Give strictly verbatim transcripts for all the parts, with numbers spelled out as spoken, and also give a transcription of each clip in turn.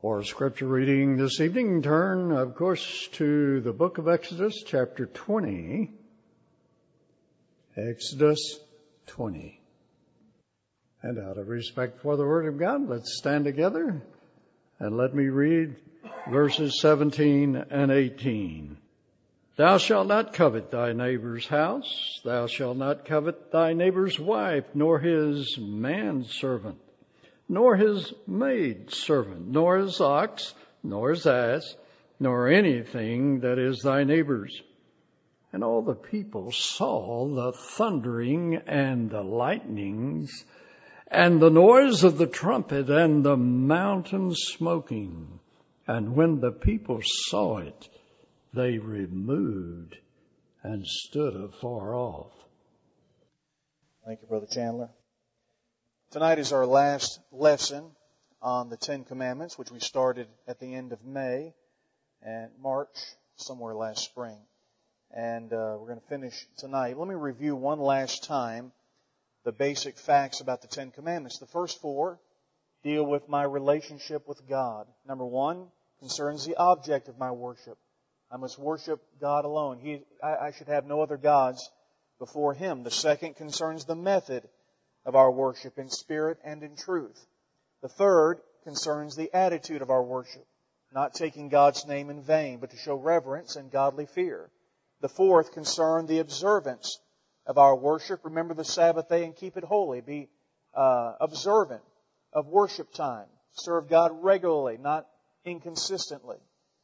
For scripture reading this evening, turn, of course, to the book of Exodus, chapter twenty. Exodus twenty. And out of respect for the Word of God, let's stand together and let me read verses seventeen and eighteen. Thou shalt not covet thy neighbor's house. Thou shalt not covet thy neighbor's wife, nor his manservant, nor his maidservant, nor his ox, nor his ass, nor anything that is thy neighbor's. And all the people saw the thundering and the lightnings, and the noise of the trumpet, and the mountain smoking. And when the people saw it, they removed and stood afar off. Thank you, Brother Chandler. Tonight is our last lesson on the Ten Commandments, which we started at the end of May and March, somewhere last spring. And uh, we're going to finish tonight. Let me review one last time the basic facts about the Ten Commandments. The first four deal with my relationship with God. Number one concerns the object of my worship. I must worship God alone. He, I, I should have no other gods before Him. The second concerns the method of our worship in spirit and in truth. The third concerns the attitude of our worship, not taking God's name in vain, but to show reverence and godly fear. The fourth concerned the observance of our worship. Remember the Sabbath day and keep it holy. Be uh, observant of worship time. Serve God regularly, not inconsistently.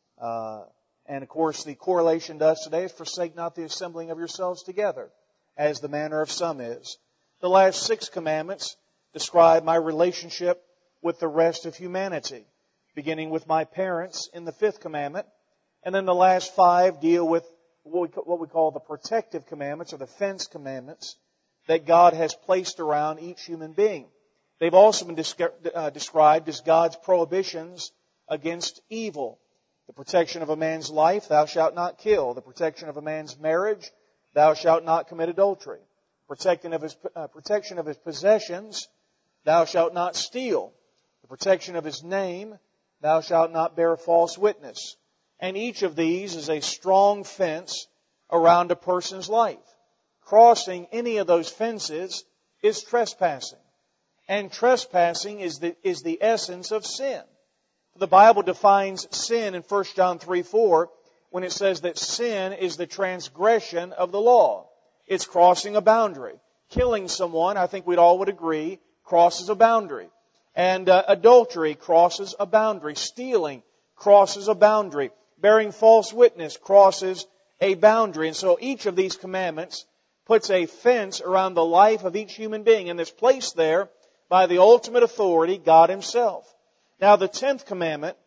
Uh, and of course, the correlation to us today is forsake not the assembling of yourselves together, as the manner of some is. The last six commandments describe my relationship with the rest of humanity, beginning with my parents in the fifth commandment. And then the last five deal with what we call the protective commandments, or the fence commandments, that God has placed around each human being. They've also been described as God's prohibitions against evil. The protection of a man's life, thou shalt not kill. The protection of a man's marriage, thou shalt not commit adultery. Protection of his, uh, protection of his possessions, thou shalt not steal. The protection of his name, thou shalt not bear false witness. And each of these is a strong fence around a person's life. Crossing any of those fences is trespassing. And trespassing is the, is the essence of sin. The Bible defines sin in First John three four when it says that sin is the transgression of the law. It's crossing a boundary. Killing someone, I think we'd all would agree, crosses a boundary. And uh, adultery crosses a boundary. Stealing crosses a boundary. Bearing false witness crosses a boundary. And so each of these commandments puts a fence around the life of each human being, and it's placed there by the ultimate authority, God Himself. Now the tenth commandment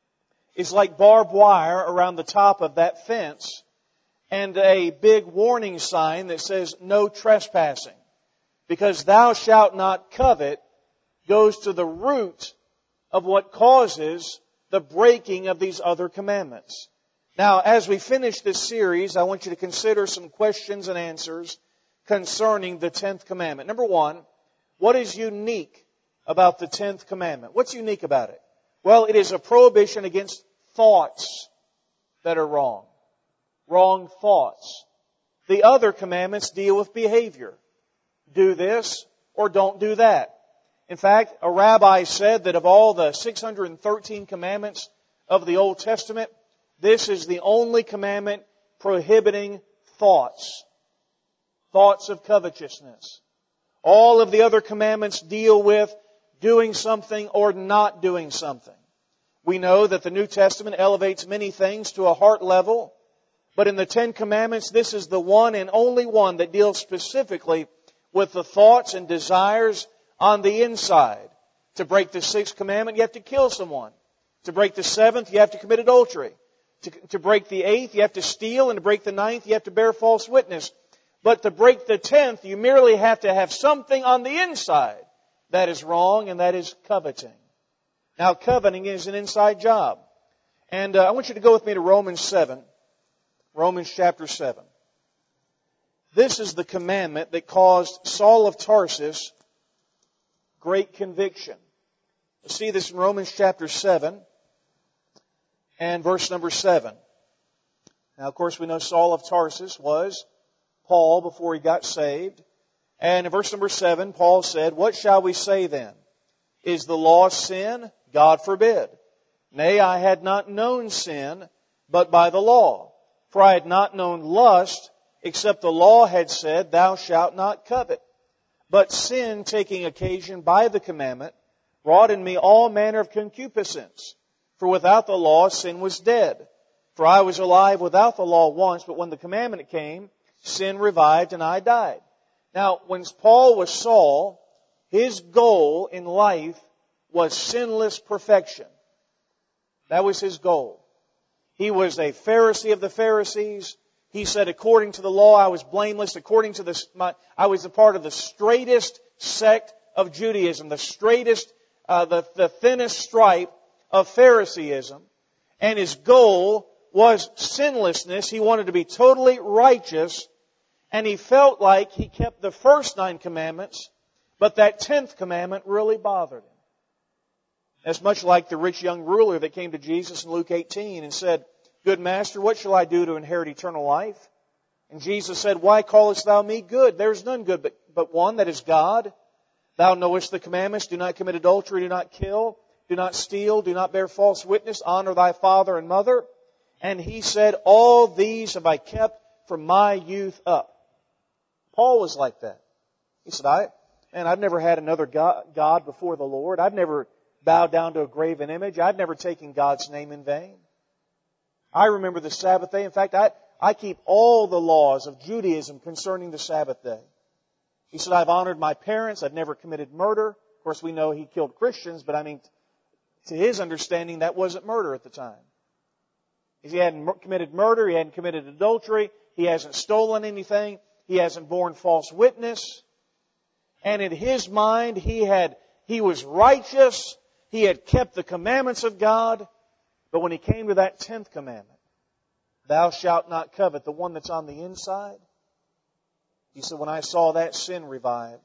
is like barbed wire around the top of that fence, and a big warning sign that says no trespassing. Because thou shalt not covet goes to the root of what causes the breaking of these other commandments. Now, as we finish this series, I want you to consider some questions and answers concerning the tenth commandment. Number one, what is unique about the tenth commandment? What's unique about it? Well, it is a prohibition against thoughts that are wrong. Wrong thoughts. The other commandments deal with behavior. Do this or don't do that. In fact, a rabbi said that of all the six hundred thirteen commandments of the Old Testament, this is the only commandment prohibiting thoughts. Thoughts of covetousness. All of the other commandments deal with doing something or not doing something. We know that the New Testament elevates many things to a heart level. But in the Ten Commandments, this is the one and only one that deals specifically with the thoughts and desires on the inside. To break the sixth commandment, you have to kill someone. To break the seventh, you have to commit adultery. To, to break the eighth, you have to steal. And to break the ninth, you have to bear false witness. But to break the tenth, you merely have to have something on the inside that is wrong, and that is coveting. Now, coveting is an inside job. And uh, I want you to go with me to Romans seven. Romans chapter seven. This is the commandment that caused Saul of Tarsus great conviction. You see this in Romans chapter seven. and verse number seven. Now, of course, we know Saul of Tarsus was Paul before he got saved. And in verse number seven, Paul said, "What shall we say then? Is the law sin? God forbid. Nay, I had not known sin, but by the law. For I had not known lust, except the law had said, Thou shalt not covet. But sin, taking occasion by the commandment, wrought in me all manner of concupiscence. For without the law, sin was dead. For I was alive without the law once, but when the commandment came, sin revived and I died." Now, when Paul was Saul, his goal in life was sinless perfection. That was his goal. He was a Pharisee of the Pharisees. He said, according to the law, I was blameless. According to the, my, I was a part of the straightest sect of Judaism, the straightest, uh, the, the thinnest stripe of Phariseeism. And his goal was sinlessness. He wanted to be totally righteous. And he felt like he kept the first nine commandments, but that tenth commandment really bothered him. That's much like the rich young ruler that came to Jesus in Luke eighteen and said, "Good master, what shall I do to inherit eternal life?" And Jesus said, "Why callest thou me good? There is none good but, but one, that is God. Thou knowest the commandments, do not commit adultery, do not kill, do not steal, do not bear false witness, honor thy father and mother." And he said, "All these have I kept from my youth up." Paul was like that. He said, I, man, I've never had another God, God before the Lord. I've never bowed down to a graven image. I've never taken God's name in vain. I remember the Sabbath day. In fact, I, I keep all the laws of Judaism concerning the Sabbath day. He said, I've honored my parents. I've never committed murder. Of course, we know he killed Christians, but I mean, to his understanding, that wasn't murder at the time. He hadn't committed murder. He hadn't committed adultery. He hasn't stolen anything. He hasn't borne false witness. And in his mind, he had, he was righteous. He had kept the commandments of God. But when he came to that tenth commandment, "Thou shalt not covet," the one that's on the inside, he said, when I saw that, sin revived.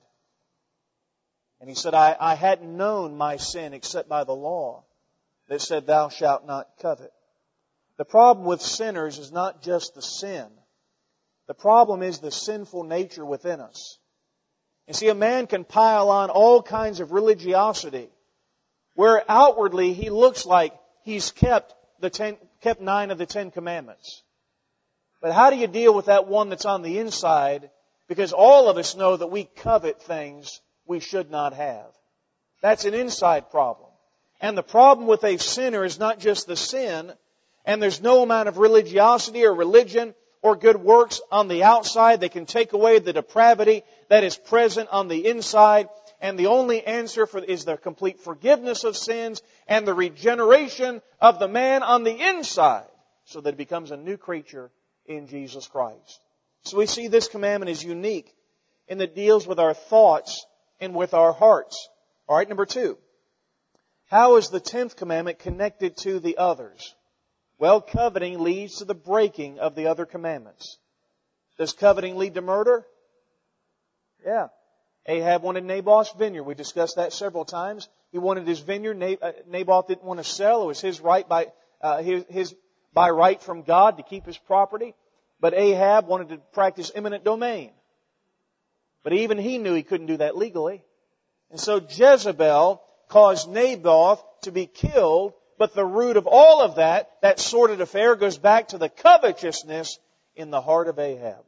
And he said, I, I hadn't known my sin except by the law that said, "Thou shalt not covet." The problem with sinners is not just the sin. The problem is the sinful nature within us. You see, a man can pile on all kinds of religiosity where outwardly he looks like he's kept the ten, kept nine of the Ten Commandments. But how do you deal with that one that's on the inside? Because all of us know that we covet things we should not have. That's an inside problem. And the problem with a sinner is not just the sin, and there's no amount of religiosity or religion or good works on the outside that can take away the depravity that is present on the inside. And the only answer for is the complete forgiveness of sins and the regeneration of the man on the inside so that he becomes a new creature in Jesus Christ. So we see this commandment is unique in that it deals with our thoughts and with our hearts. All right, number two. How is the tenth commandment connected to the others? Well, coveting leads to the breaking of the other commandments. Does coveting lead to murder? Yeah. Ahab wanted Naboth's vineyard. We discussed that several times. He wanted his vineyard. Naboth didn't want to sell. It was his right by uh, his, his by right from God to keep his property. But Ahab wanted to practice eminent domain. But even he knew he couldn't do that legally. And so Jezebel caused Naboth to be killed. But the root of all of that, that sordid affair, goes back to the covetousness in the heart of Ahab.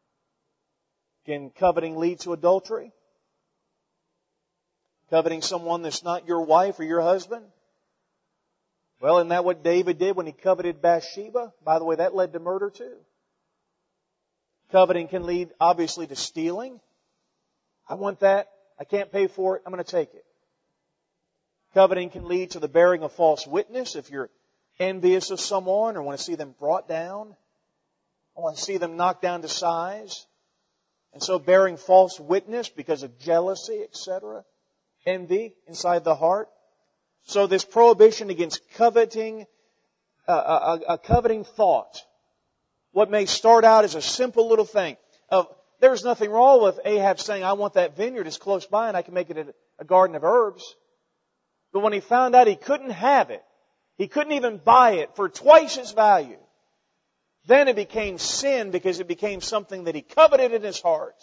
Can coveting lead to adultery? Coveting someone that's not your wife or your husband? Well, isn't that what David did when he coveted Bathsheba? By the way, that led to murder too. Coveting can lead, obviously, to stealing. I want that. I can't pay for it. I'm going to take it. Coveting can lead to the bearing of false witness. If you're envious of someone or want to see them brought down, I want to see them knocked down to size. And so bearing false witness because of jealousy, et cetera. Envy inside the heart. So this prohibition against coveting, uh, a, a coveting thought. What may start out as a simple little thing of, there's nothing wrong with Ahab saying, I want that vineyard, it's close by and I can make it a, a garden of herbs. But when he found out he couldn't have it He couldn't even buy it for twice its value. Then it became sin because it became something that he coveted in his heart.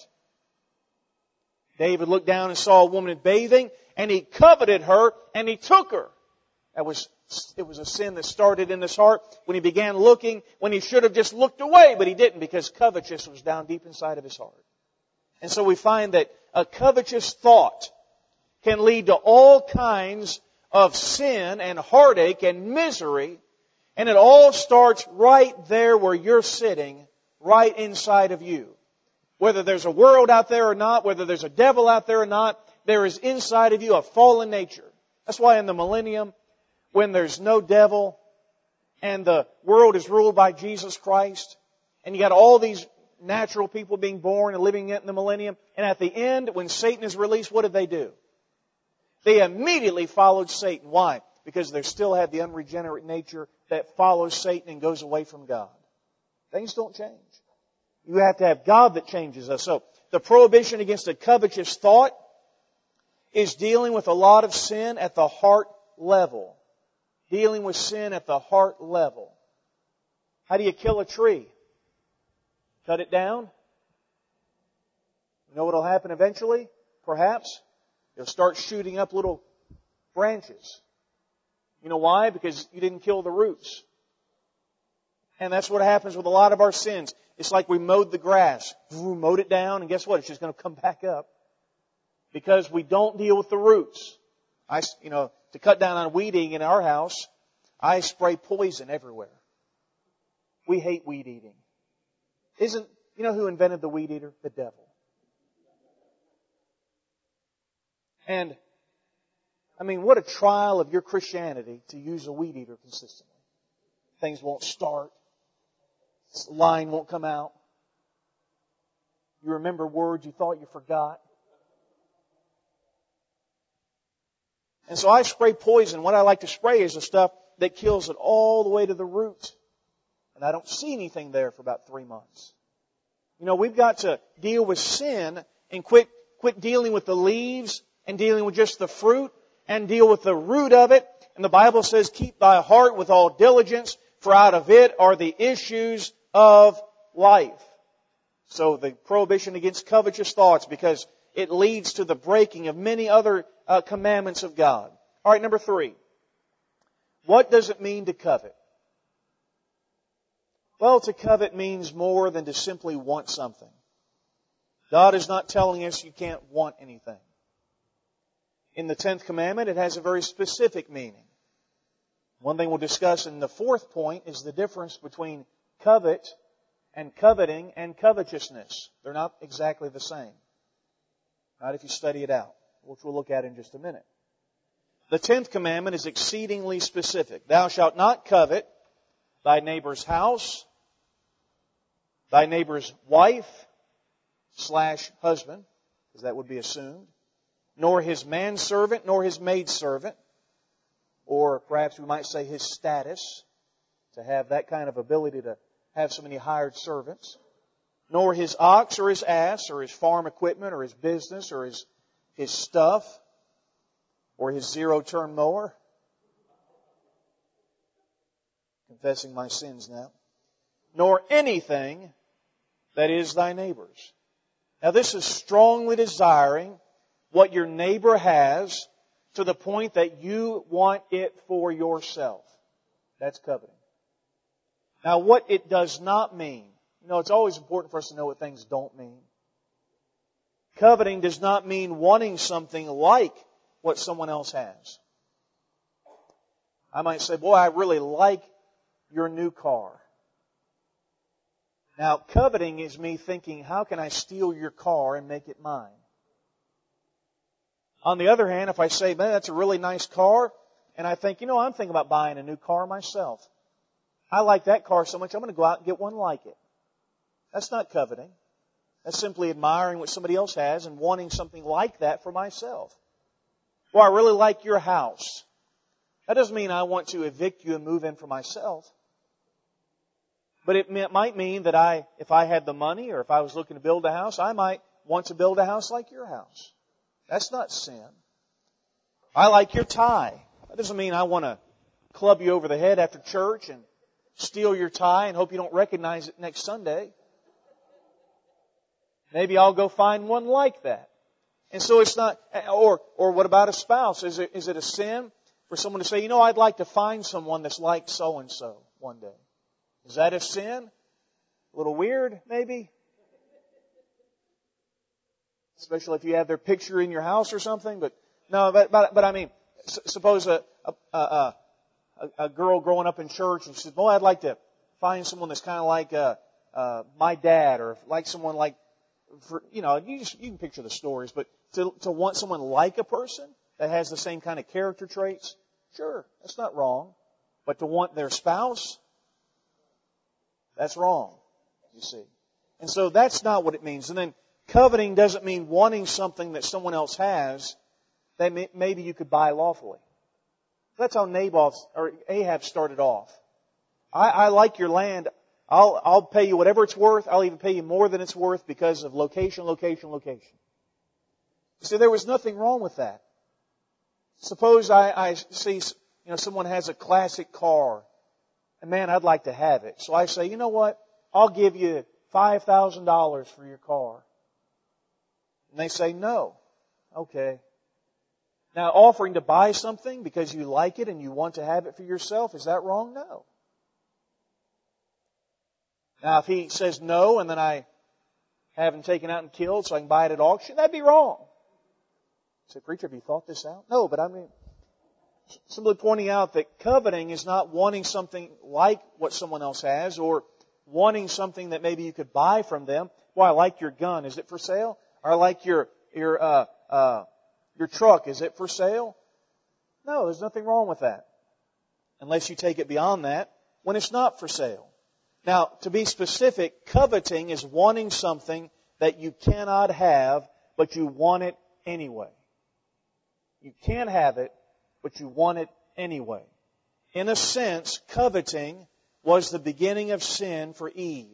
David looked down and saw a woman bathing, and he coveted her, and he took her. That was, it was a sin that started in his heart when he began looking, when he should have just looked away, but he didn't because covetousness was down deep inside of his heart. And so we find that a covetous thought can lead to all kinds of sin and heartache and misery, and it all starts right there where you're sitting, right inside of you. Whether there's a world out there or not, whether there's a devil out there or not, there is inside of you a fallen nature. That's why in the millennium, when there's no devil and the world is ruled by Jesus Christ, and you got all these natural people being born and living in the millennium, and at the end, when Satan is released, what did they do? They immediately followed Satan. Why? Because they still had the unregenerate nature that follows Satan and goes away from God. Things don't change. You have to have God that changes us. So, the prohibition against a covetous thought is dealing with a lot of sin at the heart level. Dealing with sin at the heart level. How do you kill a tree? Cut it down? You know what will happen eventually? Perhaps it'll start shooting up little branches. You know why? Because you didn't kill the roots. And that's what happens with a lot of our sins. It's like we mowed the grass, mowed it down, and guess what? It's just going to come back up. Because we don't deal with the roots. I, you know, to cut down on weed eating in our house, I spray poison everywhere. We hate weed eating. Isn't, you know who invented the weed eater? The devil. And, I mean, what a trial of your Christianity to use a weed eater consistently. Things won't start. Line won't come out. You remember words you thought you forgot. And so I spray poison. What I like to spray is the stuff that kills it all the way to the root. And I don't see anything there for about three months. You know, we've got to deal with sin and quit, quit dealing with the leaves and dealing with just the fruit and deal with the root of it. And the Bible says, keep thy heart with all diligence, for out of it are the issues of life. So the prohibition against covetous thoughts, because it leads to the breaking of many other uh, commandments of God. All right, number three. What does it mean to covet? Well, to covet means more than to simply want something. God is not telling us you can't want anything. In the tenth commandment, it has a very specific meaning. One thing we'll discuss in the fourth point is the difference between covet and coveting and covetousness. They're not exactly the same. Not if you study it out, which we'll look at in just a minute. The tenth commandment is exceedingly specific. Thou shalt not covet thy neighbor's house, thy neighbor's wife slash husband, because that would be assumed, nor his manservant, nor his maidservant, or perhaps we might say his status, to have that kind of ability to have so many hired servants, nor his ox or his ass or his farm equipment or his business or his, his stuff or his zero-turn mower. Confessing my sins now. Nor anything that is thy neighbor's. Now this is strongly desiring what your neighbor has to the point that you want it for yourself. That's coveting. Now what it does not mean, you know, it's always important for us to know what things don't mean. Coveting does not mean wanting something like what someone else has. I might say, boy, I really like your new car. Now, coveting is me thinking, how can I steal your car and make it mine? On the other hand, if I say, man, that's a really nice car, and I think, you know, I'm thinking about buying a new car myself. I like that car so much, I'm going to go out and get one like it. That's not coveting. That's simply admiring what somebody else has and wanting something like that for myself. Well, I really like your house. That doesn't mean I want to evict you and move in for myself. But it might mean that I, if I had the money or if I was looking to build a house, I might want to build a house like your house. That's not sin. I like your tie. That doesn't mean I want to club you over the head after church and steal your tie and hope you don't recognize it next Sunday. Maybe I'll go find one like that. And so it's not, or, or what about a spouse? Is it, is it a sin for someone to say, you know, I'd like to find someone that's like so-and-so one day? Is that a sin? A little weird, maybe? Especially if you have their picture in your house or something. But no, but, but, but I mean, suppose a, a, a, a, a girl growing up in church and she says, boy, I'd like to find someone that's kind of like uh, uh, my dad, or like someone like, for, you know, you just, you can picture the stories, but to, to want someone like a person that has the same kind of character traits, sure, that's not wrong. But to want their spouse, that's wrong, you see. And so that's not what it means. And then coveting doesn't mean wanting something that someone else has that may, maybe you could buy lawfully. That's how Naboth or Ahab started off. I, I like your land. I'll, I'll pay you whatever it's worth. I'll even pay you more than it's worth because of location, location, location. See, there was nothing wrong with that. Suppose I, I see, you know, someone has a classic car, and man, I'd like to have it. So I say, you know what? I'll give you five thousand dollars for your car. And they say, no. Okay. Now, offering to buy something because you like it and you want to have it for yourself, is that wrong? No. Now, if he says no, and then I have him taken out and killed so I can buy it at auction, that'd be wrong. Say, preacher, have you thought this out? No, but I mean, simply pointing out that coveting is not wanting something like what someone else has, or wanting something that maybe you could buy from them. Well, I like your gun. Is it for sale? Or I like your your uh, uh, your truck. Is it for sale? No, there's nothing wrong with that, unless you take it beyond that when it's not for sale. Now, to be specific, coveting is wanting something that you cannot have, but you want it anyway. You can't have it, but you want it anyway. In a sense, coveting was the beginning of sin for Eve.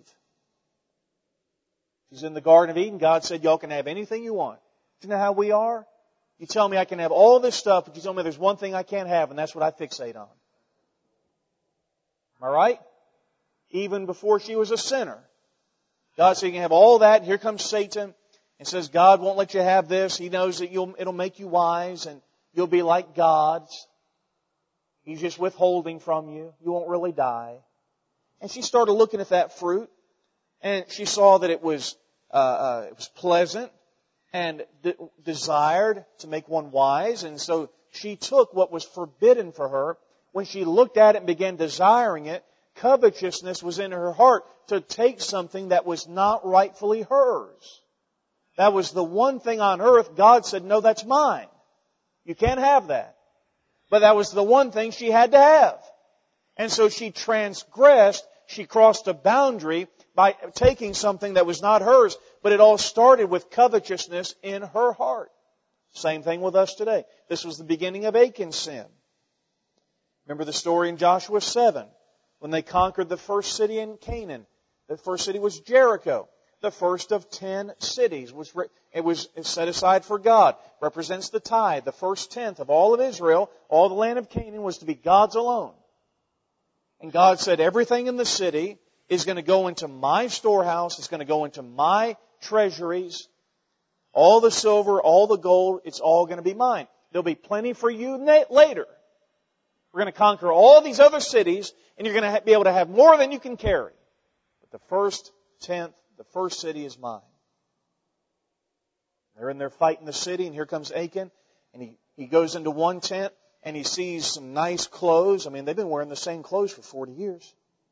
She's in the Garden of Eden. God said, y'all can have anything you want. Do you know how we are? You tell me I can have all this stuff, but you tell me there's one thing I can't have, and that's what I fixate on. Am I right? Even before she was a sinner. God said you can have all that. Here comes Satan and says God won't let you have this. He knows that you'll, it'll make you wise and you'll be like gods. He's just withholding from you. You won't really die. And she started looking at that fruit, and she saw that it was uh, uh, it was pleasant and de- desired to make one wise. And so she took what was forbidden for her. When she looked at it and began desiring it, covetousness was in her heart to take something that was not rightfully hers. That was the one thing on earth God said, no, that's mine. You can't have that. But that was the one thing she had to have. And so she transgressed, she crossed a boundary by taking something that was not hers. But it all started with covetousness in her heart. Same thing with us today. This was the beginning of Achan's sin. Remember the story in Joshua seven. When they conquered the first city in Canaan. The first city was Jericho. The first of ten cities. Was It was set aside for God. Represents the tithe. The first tenth of all of Israel, all the land of Canaan, was to be God's alone. And God said, everything in the city is going to go into my storehouse. It's going to go into my treasuries. All the silver, all the gold, it's all going to be mine. There'll be plenty for you later. We're going to conquer all these other cities, and you're going to be able to have more than you can carry. But the first tenth, the first city is mine. They're in there fighting the city, and here comes Achan, and he, he goes into one tent, and he sees some nice clothes. I mean, they've been wearing the same clothes for forty years.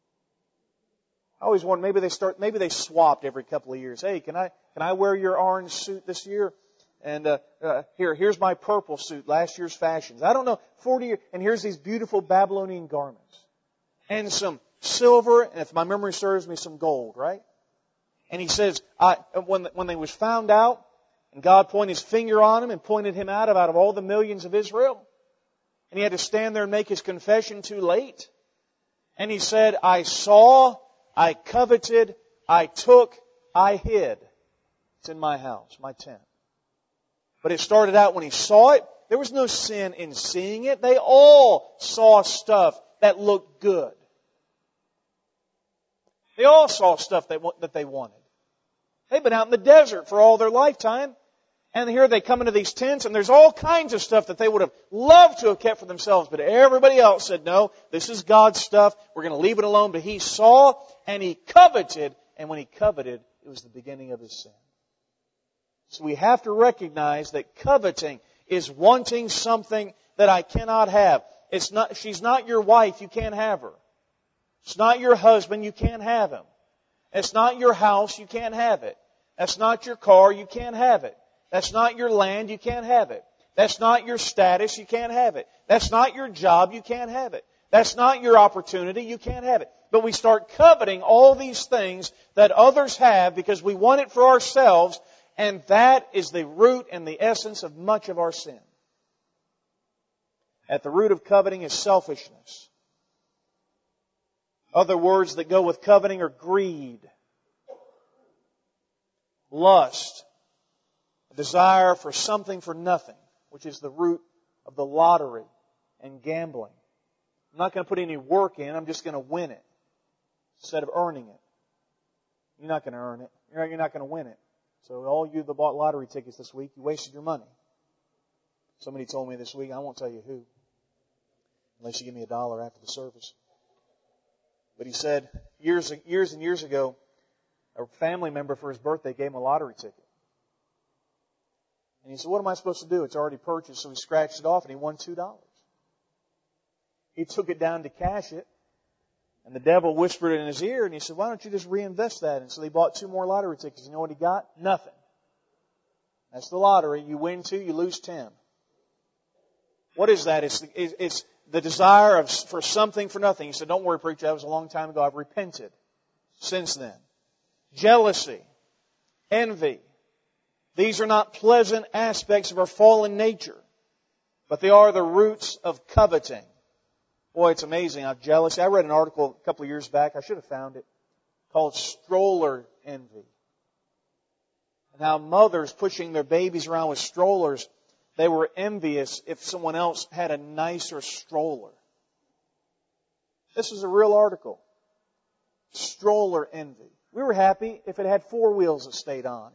I always wonder, maybe they start, maybe they swapped every couple of years. Hey, can I, can I wear your orange suit this year? And uh, uh, here, here's my purple suit, last year's fashions. I don't know, forty years, and here's these beautiful Babylonian garments. And some silver, and if my memory serves me, some gold, right? And he says, I, when, when they was found out, and God pointed His finger on him and pointed him out of, out of all the millions of Israel, and he had to stand there and make his confession too late. And he said, I saw, I coveted, I took, I hid. It's in my house, my tent. But it started out when he saw it. There was no sin in seeing it. They all saw stuff that looked good. They all saw stuff that, that they wanted. They've been out in the desert for all their lifetime. And here they come into these tents, and there's all kinds of stuff that they would have loved to have kept for themselves. But everybody else said, no, this is God's stuff. We're going to leave it alone. But he saw, and he coveted. And when he coveted, it was the beginning of his sin. So we have to recognize that coveting is wanting something that I cannot have. It's not, she's not your wife, you can't have her. It's not your husband, you can't have him. It's not your house, you can't have it. That's not your car, you can't have it. That's not your land, you can't have it. That's not your status, you can't have it. That's not your job, you can't have it. That's not your opportunity, you can't have it. But we start coveting all these things that others have because we want it for ourselves, and that is the root and the essence of much of our sin. At the root of coveting is selfishness. Other words that go with coveting are greed, lust, a desire for something for nothing, which is the root of the lottery and gambling. I'm not going to put any work in, I'm just going to win it instead of earning it. You're not going to earn it. You're not going to win it. So all you that bought lottery tickets this week, you wasted your money. Somebody told me this week, I won't tell you who, unless you give me a dollar after the service. But he said, years, years and years ago, a family member for his birthday gave him a lottery ticket. And he said, what am I supposed to do? It's already purchased. So he scratched it off and he won two dollars. He took it down to cash it. And the devil whispered it in his ear and he said, why don't you just reinvest that? And so he bought two more lottery tickets. You know what he got? Nothing. That's the lottery. You win two, you lose ten. What is that? It's, it's the desire of, for something for nothing. He said, don't worry, preacher, that was a long time ago. I've repented since then. Jealousy, envy. These are not pleasant aspects of our fallen nature, but they are the roots of coveting. Boy, it's amazing how jealousy. I read an article a couple of years back. I should have found it, called Stroller Envy. And how mothers pushing their babies around with strollers, they were envious if someone else had a nicer stroller. This is a real article. Stroller envy. We were happy if it had four wheels that stayed on.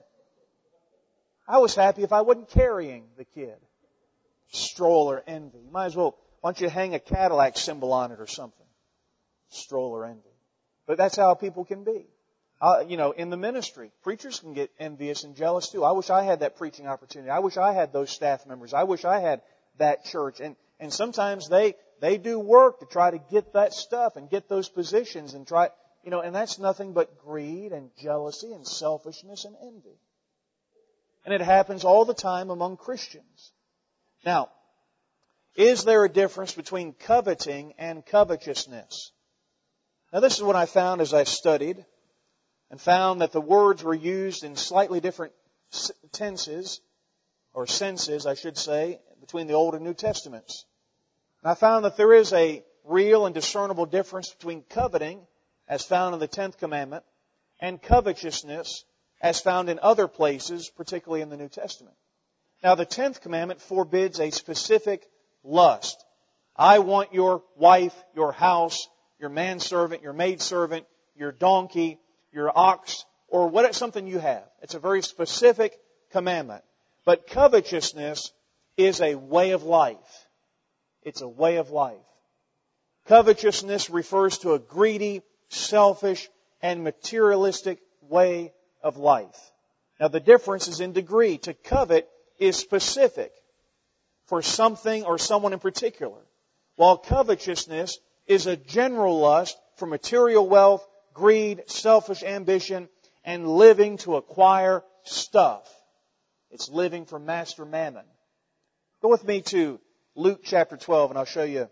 I was happy if I wasn't carrying the kid. Stroller envy. You might as well, why don't you hang a Cadillac symbol on it or something? Stroller envy. But that's how people can be. Uh, you know, in the ministry, preachers can get envious and jealous too. I wish I had that preaching opportunity. I wish I had those staff members. I wish I had that church. And, and sometimes they, they do work to try to get that stuff and get those positions and try, you know, and that's nothing but greed and jealousy and selfishness and envy. And it happens all the time among Christians. Now, is there a difference between coveting and covetousness? Now, this is what I found as I studied and found that the words were used in slightly different tenses, or senses, I should say, between the Old and New Testaments. And I found that there is a real and discernible difference between coveting, as found in the tenth commandment, and covetousness, as found in other places, particularly in the New Testament. Now, the tenth commandment forbids a specific lust. I want your wife, your house, your manservant, your maidservant, your donkey, your ox, or what something you have. It's a very specific commandment. But covetousness is a way of life. It's a way of life. Covetousness refers to a greedy, selfish, and materialistic way of life. Now the difference is in degree. To covet is specific for something or someone in particular, while covetousness is a general lust for material wealth, greed, selfish ambition, and living to acquire stuff. It's living for master mammon. Go with me to Luke chapter twelve, and I'll show you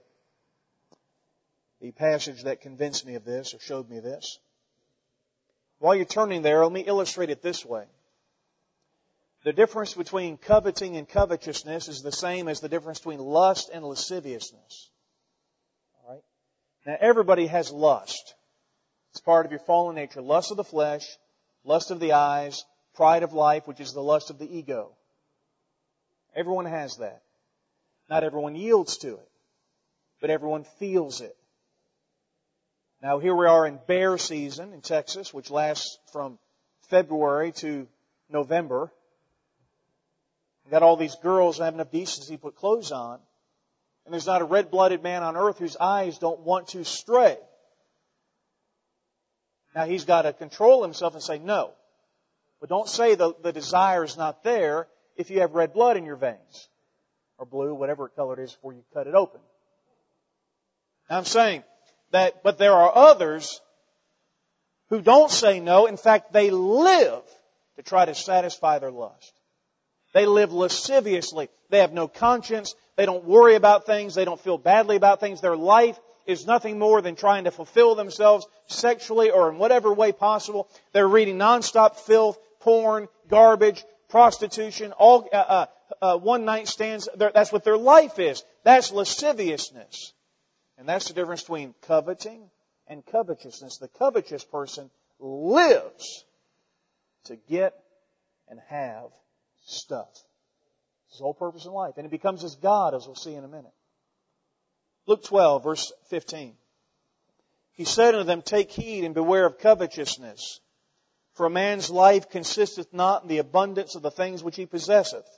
the passage that convinced me of this, or showed me this. While you're turning there, let me illustrate it this way. The difference between coveting and covetousness is the same as the difference between lust and lasciviousness. All right? Now, everybody has lust. It's part of your fallen nature. Lust of the flesh, lust of the eyes, pride of life, which is the lust of the ego. Everyone has that. Not everyone yields to it, but everyone feels it. Now here we are in bear season in Texas, which lasts from February to November. We've got all these girls having enough decency to put clothes on. And there's not a red-blooded man on earth whose eyes don't want to stray. Now he's got to control himself and say no. But don't say the, the desire is not there if you have red blood in your veins. Or blue, whatever color it is before you cut it open. Now I'm saying that, but there are others who don't say no. In fact, they live to try to satisfy their lust. They live lasciviously. They have no conscience. They don't worry about things. They don't feel badly about things. Their life is nothing more than trying to fulfill themselves sexually or in whatever way possible. They're reading nonstop filth, porn, garbage, prostitution, all uh, uh, uh, one-night stands. That's what their life is. That's lasciviousness. And that's the difference between coveting and covetousness. The covetous person lives to get and have stuff. It's his whole purpose in life. And it becomes his God, as we'll see in a minute. Luke twelve, verse fifteen. He said unto them, Take heed and beware of covetousness. For a man's life consisteth not in the abundance of the things which he possesseth.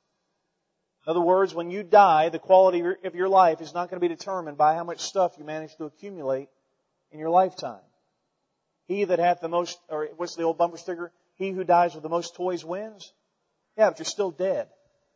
In other words, when you die, the quality of your life is not going to be determined by how much stuff you manage to accumulate in your lifetime. He that hath the most, or what's the old bumper sticker? He who dies with the most toys wins. Yeah, but you're still dead.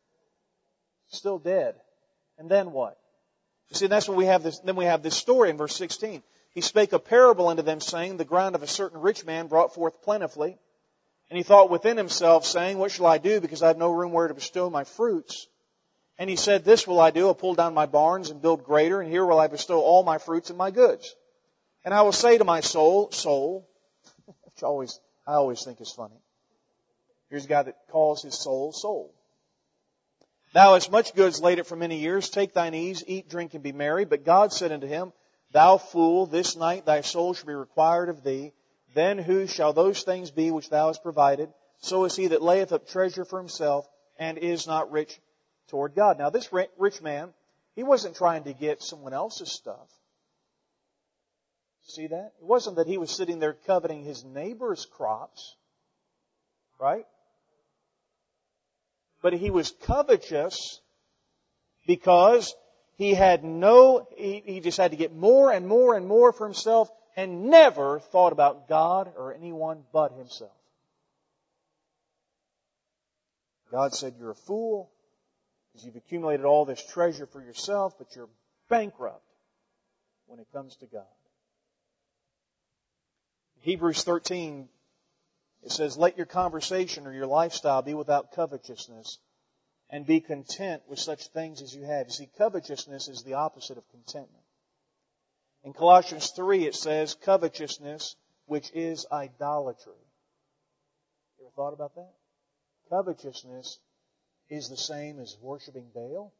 Still dead. And then what? You see, that's when we have this, then we have this story in verse sixteen. He spake a parable unto them, saying, The ground of a certain rich man brought forth plentifully. And he thought within himself, saying, What shall I do, because I have no room where to bestow my fruits? And he said, This will I do, I'll pull down my barns and build greater, and here will I bestow all my fruits and my goods. And I will say to my soul, soul, which I always, I always think is funny. Here's a guy that calls his soul, soul. Thou hast much goods laid up for many years. Take thine ease, eat, drink, and be merry. But God said unto him, Thou fool, this night thy soul shall be required of thee. Then whose shall those things be which thou hast provided? So is he that layeth up treasure for himself and is not rich toward God. Now this rich man, he wasn't trying to get someone else's stuff. See that? It wasn't that he was sitting there coveting his neighbor's crops. Right? But he was covetous because he had no, he, he just had to get more and more and more for himself and never thought about God or anyone but himself. God said, You're a fool because you've accumulated all this treasure for yourself, but you're bankrupt when it comes to God. Hebrews thirteen, it says, Let your conversation or your lifestyle be without covetousness, and be content with such things as you have. You see, covetousness is the opposite of contentment. In Colossians three, it says, Covetousness, which is idolatry. You ever thought about that? Covetousness is the same as worshiping Baal.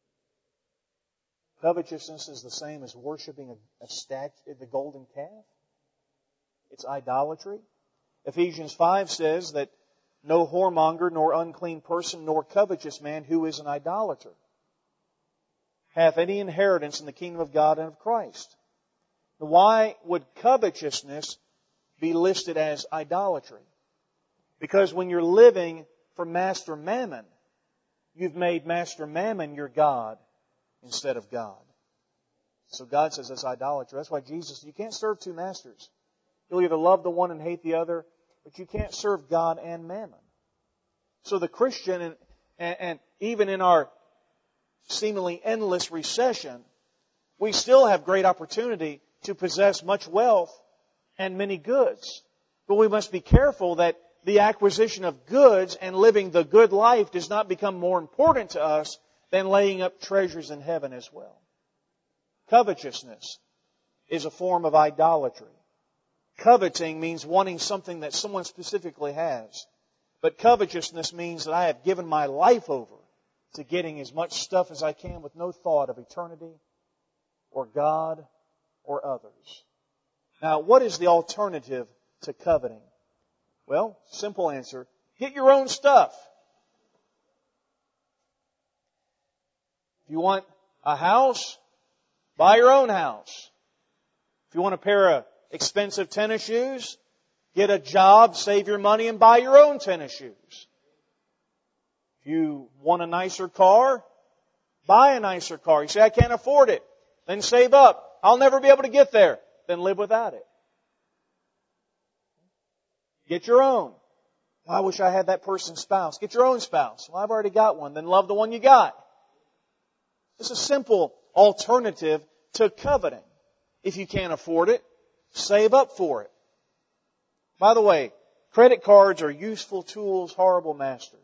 Covetousness is the same as worshiping a, a statue, the golden calf. It's idolatry. Ephesians five says that no whoremonger, nor unclean person, nor covetous man who is an idolater hath any inheritance in the kingdom of God and of Christ. Now, why would covetousness be listed as idolatry? Because when you're living for Master Mammon, you've made Master Mammon your God instead of God. So God says that's idolatry. That's why Jesus, you can't serve two masters. You'll either love the one and hate the other, but you can't serve God and mammon. So the Christian, and, and, and even in our seemingly endless recession, we still have great opportunity to possess much wealth and many goods. But we must be careful that the acquisition of goods and living the good life does not become more important to us than laying up treasures in heaven as well. Covetousness is a form of idolatry. Coveting means wanting something that someone specifically has. But covetousness means that I have given my life over to getting as much stuff as I can with no thought of eternity or God or others. Now, what is the alternative to coveting? Well, simple answer. Get your own stuff. If you want a house, buy your own house. If you want a pair of expensive tennis shoes, get a job, save your money, and buy your own tennis shoes. If you want a nicer car, buy a nicer car. You say, I can't afford it. Then save up. I'll never be able to get there. Then live without it. Get your own. I wish I had that person's spouse. Get your own spouse. Well, I've already got one. Then love the one you got. It's a simple alternative to coveting. If you can't afford it, save up for it. By the way, credit cards are useful tools, horrible masters.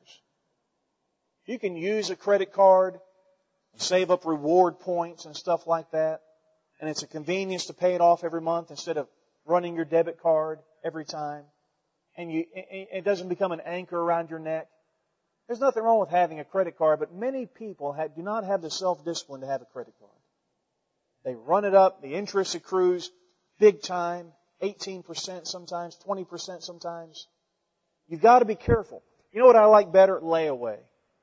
You can use a credit card, save up reward points and stuff like that, and it's a convenience to pay it off every month instead of running your debit card every time. And you, it doesn't become an anchor around your neck. There's nothing wrong with having a credit card, but many people have, do not have the self-discipline to have a credit card. They run it up, the interest accrues big time, eighteen percent sometimes, twenty percent sometimes. You've got to be careful. You know what I like better? Layaway.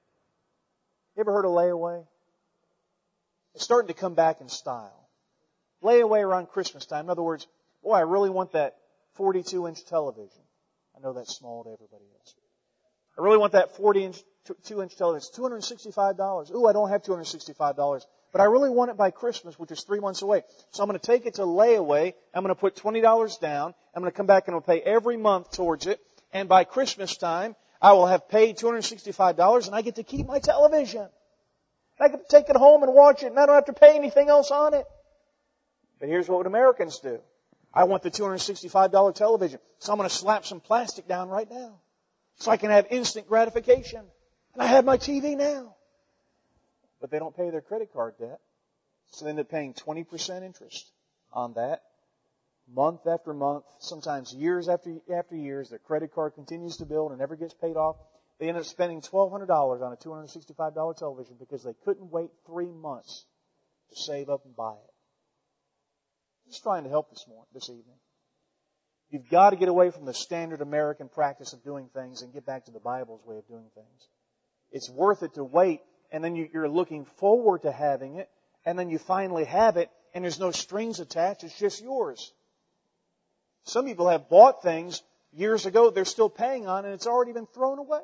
You ever heard of layaway? It's starting to come back in style. Layaway around Christmas time. In other words, boy, I really want that forty-two inch television. I know that's small to everybody else. I really want that forty-two inch television. It's two hundred sixty-five dollars. Ooh, I don't have two hundred sixty-five dollars. But I really want it by Christmas, which is three months away. So I'm going to take it to layaway. I'm going to put twenty dollars down. I'm going to come back and I'll pay every month towards it. And by Christmas time, I will have paid two hundred sixty-five dollars and I get to keep my television. I get to take it home and watch it and I don't have to pay anything else on it. But here's what Americans do. I want the two hundred sixty-five dollars television. So I'm going to slap some plastic down right now. So I can have instant gratification. And I have my T V now. But they don't pay their credit card debt. So they end up paying twenty percent interest on that. Month after month, sometimes years after after years, their credit card continues to build and never gets paid off. They end up spending twelve hundred dollars on a two hundred sixty-five dollars television because they couldn't wait three months to save up and buy it. Just trying to help this morning, this evening. You've got to get away from the standard American practice of doing things and get back to the Bible's way of doing things. It's worth it to wait, and then you're looking forward to having it, and then you finally have it, and there's no strings attached. It's just yours. Some people have bought things years ago they're still paying on, and it's already been thrown away.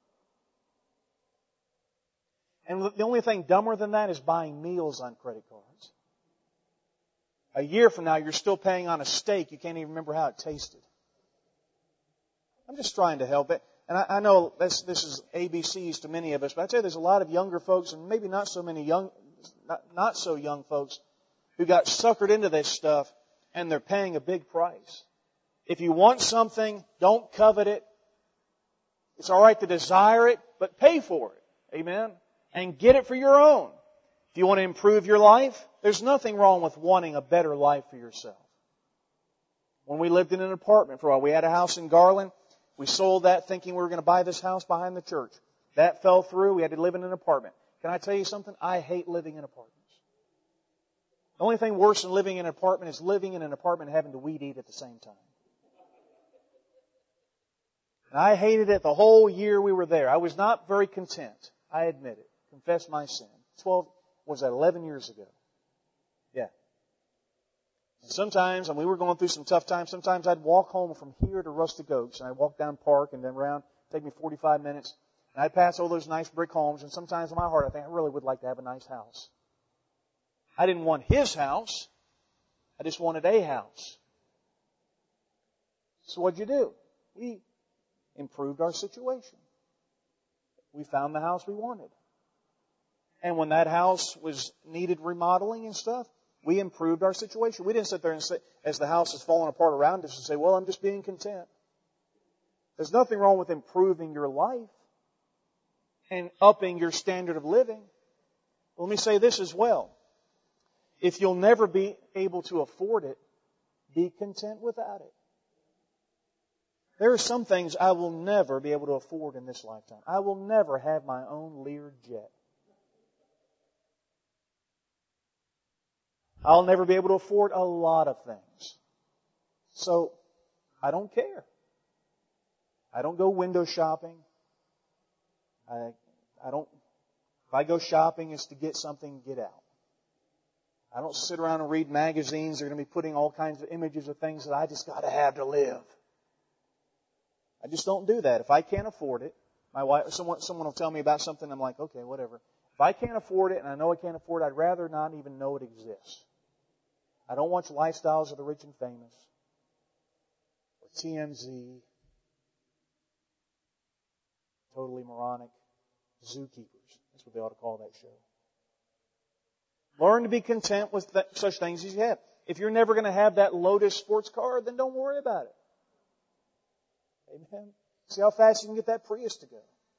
And the only thing dumber than that is buying meals on credit cards. A year from now, you're still paying on a steak. You can't even remember how it tasted. I'm just trying to help it. And I, I know this, this is A B Cs to many of us, but I tell you, there's a lot of younger folks, and maybe not so many young, not, not so young folks, who got suckered into this stuff, and they're paying a big price. If you want something, don't covet it. It's all right to desire it, but pay for it. Amen? And get it for your own. If you want to improve your life, there's nothing wrong with wanting a better life for yourself. When we lived in an apartment for a while, we had a house in Garland. We sold that thinking we were going to buy this house behind the church. That fell through. We had to live in an apartment. Can I tell you something? I hate living in apartments. The only thing worse than living in an apartment is living in an apartment and having to weed eat at the same time. And I hated it the whole year we were there. I was not very content. I admit it. Confess my sin. Twelve, was that eleven years ago? Yeah. And sometimes, when we were going through some tough times, sometimes I'd walk home from here to Rustic Oaks, and I'd walk down Park and then around, take me forty-five minutes, and I'd pass all those nice brick homes, and sometimes in my heart I think I really would like to have a nice house. I didn't want his house. I just wanted a house. So what'd you do? We improved our situation. We found the house we wanted. And when that house was needed remodeling and stuff, we improved our situation. We didn't sit there and say, as the house is falling apart around us, and say, well, I'm just being content. There's nothing wrong with improving your life and upping your standard of living. Let me say this as well. If you'll never be able to afford it, be content without it. There are some things I will never be able to afford in this lifetime. I will never have my own Lear jet. I'll never be able to afford a lot of things. So, I don't care. I don't go window shopping. I, I don't If I go shopping, it's to get something, get out. I don't sit around and read magazines. They're going to be putting all kinds of images of things that I just got to have to live. I just don't do that. If I can't afford it, my wife, someone, someone will tell me about something. I'm like, okay, whatever. If I can't afford it, and I know I can't afford it, I'd rather not even know it exists. I don't watch Lifestyles of the Rich and Famous or T M Z, Totally Moronic, Zookeepers. That's what they ought to call that show. Learn to be content with th- such things as you have. If you're never going to have that Lotus sports car, then don't worry about it. Amen. See how fast you can get that Prius to go.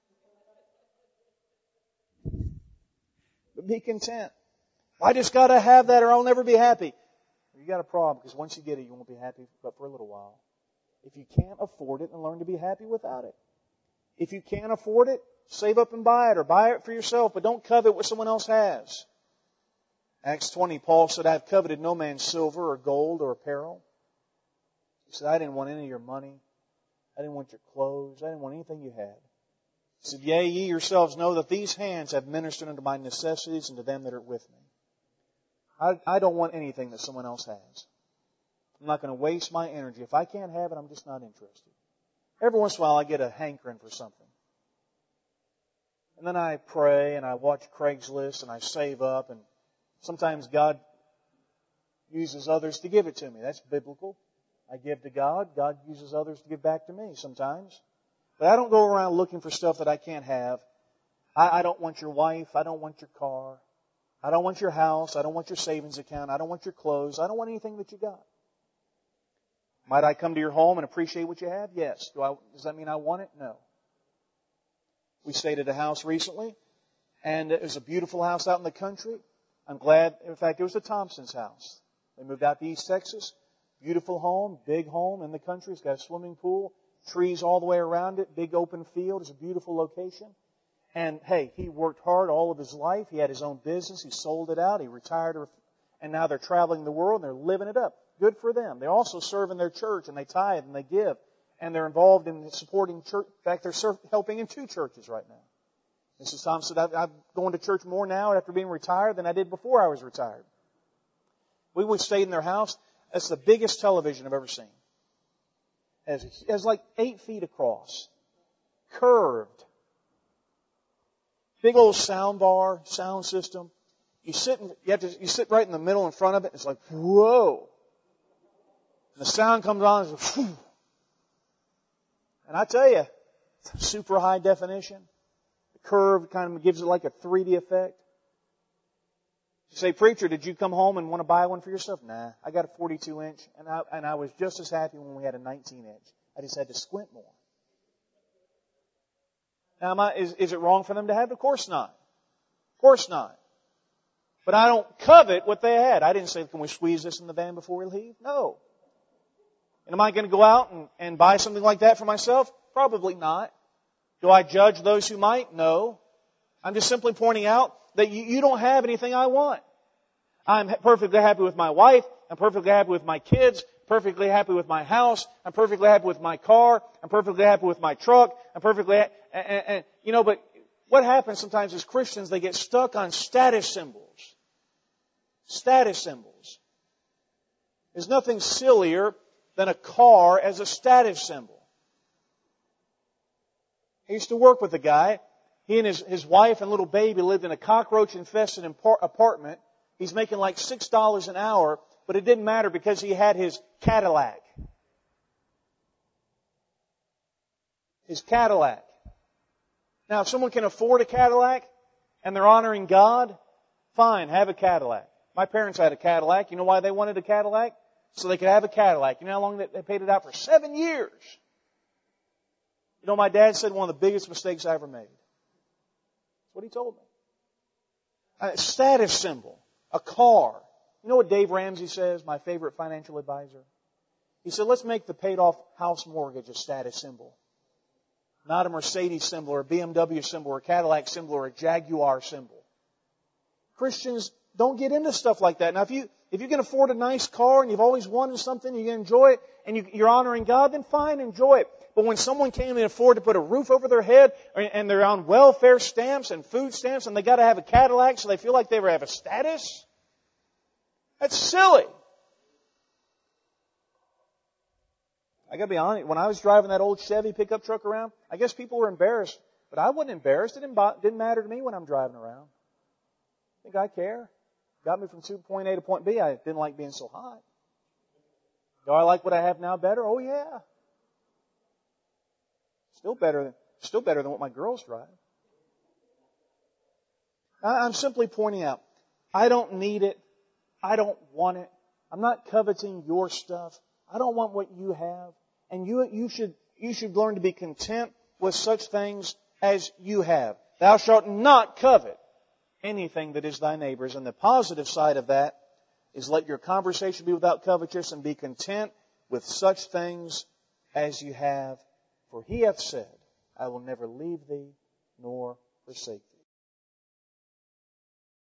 But be content. I just got to have that or I'll never be happy. You got a problem because once you get it, you won't be happy but for a little while. If you can't afford it, then learn to be happy without it. If you can't afford it, save up and buy it or buy it for yourself, but don't covet what someone else has. Acts twenty, Paul said, I have coveted no man's silver or gold or apparel. He said, I didn't want any of your money. I didn't want your clothes. I didn't want anything you had. He said, yea, ye yourselves know that these hands have ministered unto my necessities and to them that are with me. I, I don't want anything that someone else has. I'm not going to waste my energy. If I can't have it, I'm just not interested. Every once in a while, I get a hankering for something. And then I pray and I watch Craigslist and I save up, and sometimes God uses others to give it to me. That's biblical. I give to God. God uses others to give back to me sometimes. But I don't go around looking for stuff that I can't have. I, I don't want your wife. I don't want your car. I don't want your house. I don't want your savings account. I don't want your clothes. I don't want anything that you got. Might I come to your home and appreciate what you have? Yes. Do I, does that mean I want it? No. We stayed at a house recently, and it was a beautiful house out in the country. I'm glad, in fact, it was the Thompson's house. They moved out to East Texas. Beautiful home, big home in the country. It's got a swimming pool, trees all the way around it, big open field. It's a beautiful location. And hey, he worked hard all of his life. He had his own business. He sold it out. He retired, and now they're traveling the world and they're living it up. Good for them. They also serve in their church and they tithe and they give. And they're involved in supporting church. In fact, they're serve, helping in two churches right now. Missus Thompson said, I'm going to church more now after being retired than I did before I was retired. We would stay in their house. That's the biggest television I've ever seen. It has like eight feet across. Curved. Big old sound bar, sound system. You sit in, you have to, you sit right in the middle in front of it. It's like, whoa. And the sound comes on. And, it's like, and I tell you, super high definition. The curve kind of gives it like a three D effect. You say, preacher, did you come home and want to buy one for yourself? Nah, I got a forty-two inch, and I, and I was just as happy when we had a nineteen inch. I just had to squint more. Now, am I, is, is it wrong for them to have it? Of course not. Of course not. But I don't covet what they had. I didn't say, can we squeeze this in the van before we leave? No. And am I going to go out and, and buy something like that for myself? Probably not. Do I judge those who might? No. I'm just simply pointing out that you, you don't have anything I want. I'm perfectly happy with my wife. I'm perfectly happy with my kids. Perfectly happy with my house. I'm perfectly happy with my car. I'm perfectly happy with my truck. I'm perfectly happy. And, and, and, you know, but what happens sometimes as Christians, they get stuck on status symbols. Status symbols. There's nothing sillier than a car as a status symbol. I used to work with a guy. He and his, his wife and little baby lived in a cockroach-infested apartment. He's making like six dollars an hour, but it didn't matter because he had his Cadillac. His Cadillac. Now, if someone can afford a Cadillac and they're honoring God, fine, have a Cadillac. My parents had a Cadillac. You know why they wanted a Cadillac? So they could have a Cadillac. You know how long they paid it out for? Seven years. You know, my dad said one of the biggest mistakes I ever made. That's what he told me. A status symbol. A car. You know what Dave Ramsey says, my favorite financial advisor? He said, let's make the paid off house mortgage a status symbol. Not a Mercedes symbol or a B M W symbol or a Cadillac symbol or a Jaguar symbol. Christians don't get into stuff like that. Now, if you, If you can afford a nice car and you've always wanted something, you can enjoy it, and you, you're honoring God, then fine, enjoy it. But when someone can't even afford to put a roof over their head, and they're on welfare stamps and food stamps, and they got to have a Cadillac so they feel like they have a status, that's silly. I got to be honest. When I was driving that old Chevy pickup truck around, I guess people were embarrassed, but I wasn't embarrassed. It didn't, didn't matter to me when I'm driving around. Think I care? Got me from point A to point B. I didn't like being so hot. Do I like what I have now better? Oh yeah. Still better than, still better than what my girls drive. I'm simply pointing out, I don't need it. I don't want it. I'm not coveting your stuff. I don't want what you have. And you, you should, you should learn to be content with such things as you have. Thou shalt not covet anything that is thy neighbor's. And the positive side of that is let your conversation be without covetousness and be content with such things as you have. For He hath said, I will never leave thee nor forsake thee.